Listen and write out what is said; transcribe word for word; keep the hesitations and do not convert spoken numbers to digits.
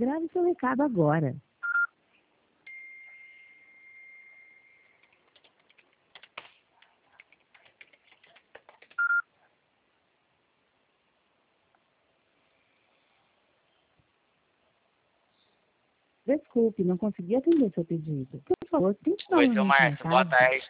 Grave seu recado agora. Desculpe, não consegui atender seu pedido. Por favor, tente Oi, novamente seu o Márcio, boa recado. tarde.